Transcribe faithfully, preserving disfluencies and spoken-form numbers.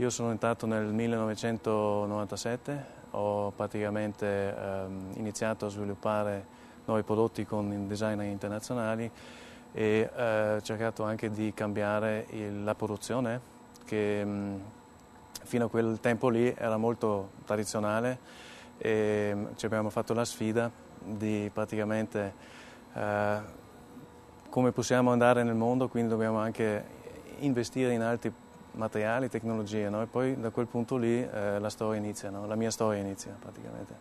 Io sono entrato nel millenovecentonovantasette, ho praticamente ehm, iniziato a sviluppare nuovi prodotti con designer internazionali e eh, ho cercato anche di cambiare il, la produzione che mh, fino a quel tempo lì era molto tradizionale e mh, ci abbiamo fatto la sfida di praticamente eh, come possiamo andare nel mondo, quindi dobbiamo anche investire in altri materiali, tecnologie, no? E poi da quel punto lì eh, la storia inizia, no? La mia storia inizia praticamente.